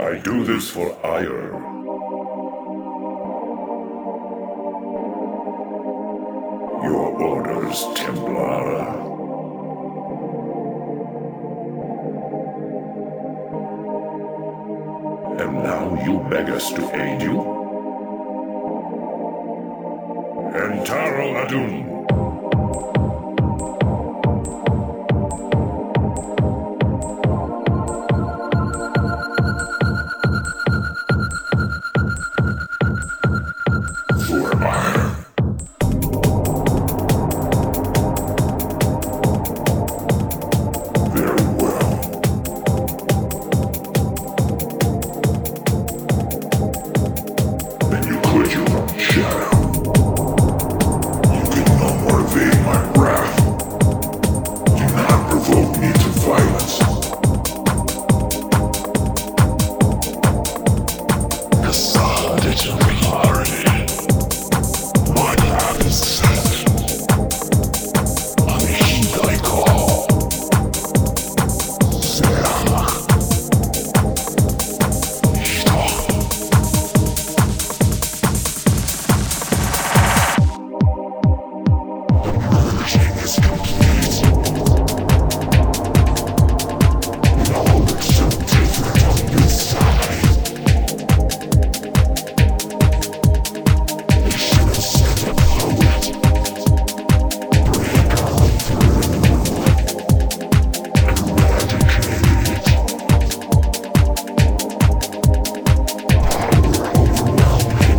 I do this for ire. Your orders, Templar. And now you beg us to aid you? Entaro Adun. Who am I? Very well. Then you quit your own shadow. You can no more evade my wrath. Do not provoke me to violence. My path is set. Unheed thy call. Serach. Stoch. Merging is complete. We all look so different on this side. They should have sent a poet. Break on through. Eradicate. Power overwhelming.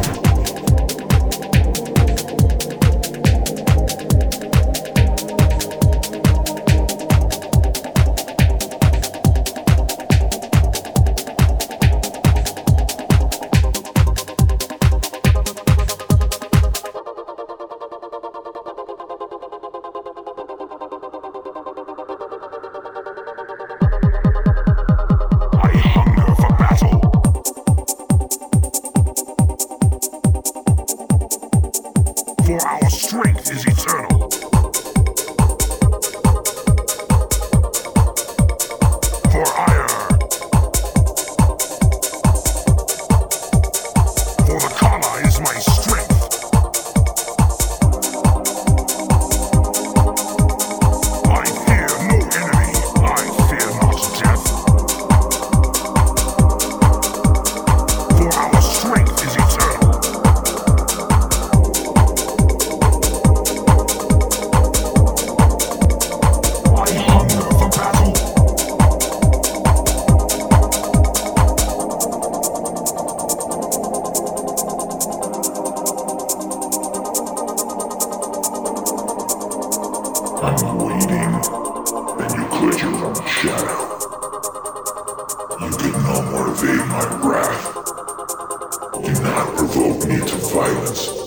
I hunger for battle. For our strength is eternal. For ire. For the Kama is my strength. I fear no enemy. I fear not death. For our strength is eternal. I hunger for battle. I'm waiting. Then you quit your own shadow. You can no more evade my wrath. Do not provoke me to violence.